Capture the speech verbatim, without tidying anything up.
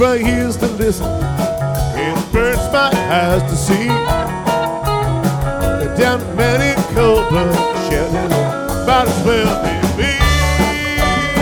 my ears to listen, it burns my eyes to see. Down many cold blood shed, might as well be